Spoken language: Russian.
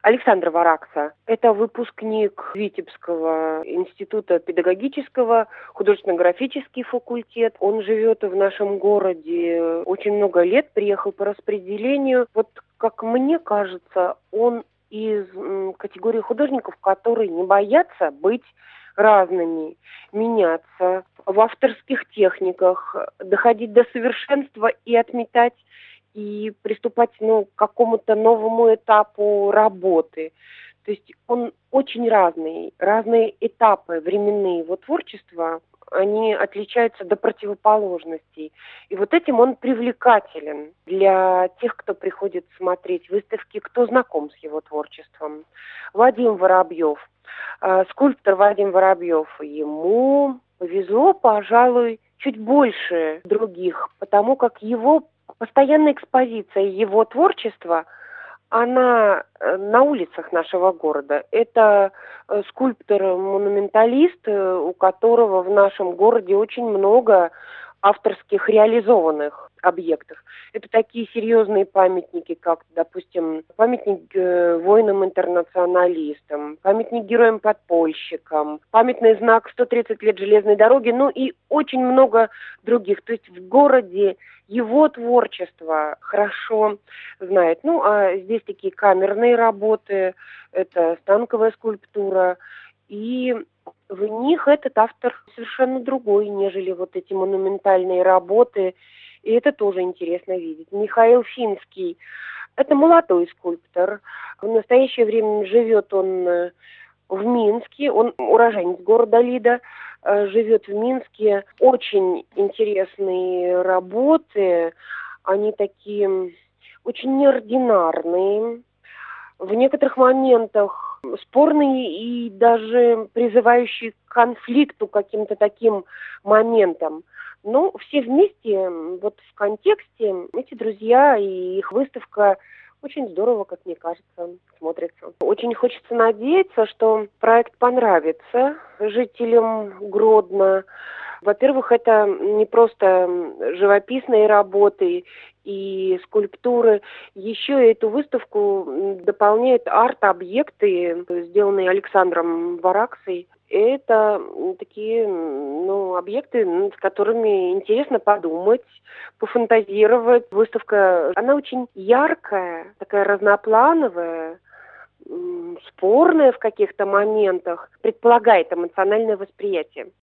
Александр Варакса. Это выпускник Витебского института педагогического, художественно-графический факультет. Он живет в нашем городе очень много лет, приехал по распределению. Вот, как мне кажется, он из категории художников, которые не боятся быть разными, меняться в авторских техниках, доходить до совершенства и отметать, и приступать к какому-то новому этапу работы. То есть он очень разный, разные этапы временные его творчества, они отличаются до противоположностей. И вот этим он привлекателен для тех, кто приходит смотреть выставки, кто знаком с его творчеством. Вадим Воробьев, скульптор Вадим Воробьев, ему повезло, пожалуй, чуть больше других, потому как его постоянная экспозиция его творчества, она на улицах нашего города. Это скульптор-монументалист, у которого в нашем городе очень много авторских реализованных объектов. Это такие серьезные памятники, как, допустим, памятник воинам-интернационалистам, памятник героям-подпольщикам, памятный знак 130 лет железной дороги, и очень много других. То есть в городе его творчество хорошо знает. А здесь такие камерные работы, это станковая скульптура, и в них этот автор совершенно другой, нежели вот эти монументальные работы, и это тоже интересно видеть. Михаил Финский – это молодой скульптор. В настоящее время живет он в Минске, он уроженец города Лида, живет в Минске. Очень интересные работы, они такие очень неординарные, в некоторых моментах спорные и даже призывающие к конфликту, каким-то таким моментам. Но все вместе, вот в контексте, эти друзья и их выставка очень здорово, как мне кажется, смотрится. Очень хочется надеяться, что проект понравится жителям Гродно. Во-первых, это не просто живописные работы и скульптуры. Еще эту выставку дополняют арт-объекты, сделанные Александром Вараксой. Это такие, объекты, с которыми интересно подумать, пофантазировать. Выставка, она очень яркая, такая разноплановая, спорная в каких-то моментах, предполагает эмоциональное восприятие.